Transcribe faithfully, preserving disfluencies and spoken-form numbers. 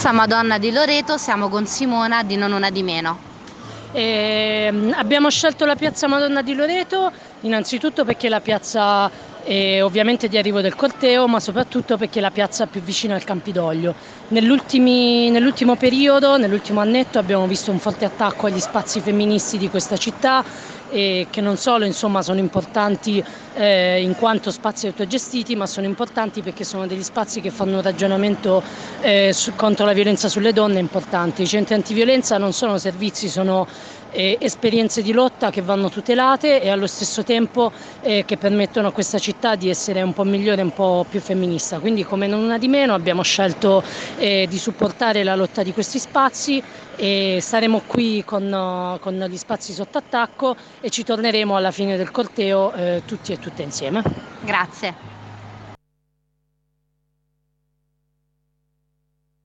Piazza Madonna di Loreto, siamo con Simona di Non Una di Meno. Eh, abbiamo scelto la piazza Madonna di Loreto innanzitutto perché è la piazza eh, ovviamente di arrivo del corteo, ma soprattutto perché è la piazza più vicina al Campidoglio. Nell'ultimo periodo, nell'ultimo annetto, abbiamo visto un forte attacco agli spazi femministi di questa città, eh, che non solo insomma, sono importanti eh, in quanto spazi autogestiti, ma sono importanti perché sono degli spazi che fanno un ragionamento eh, su, contro la violenza sulle donne importanti. I centri antiviolenza non sono servizi, sono eh, esperienze di lotta che vanno tutelate e allo stesso tempo eh, che permettono a questa città di essere un po' migliore, un po' più femminista. Quindi come Non Una di Meno abbiamo scelto eh, di supportare la lotta di questi spazi e staremo qui con, con gli spazi sotto attacco e ci torneremo alla fine del corteo eh, tutti e tutte insieme. Grazie.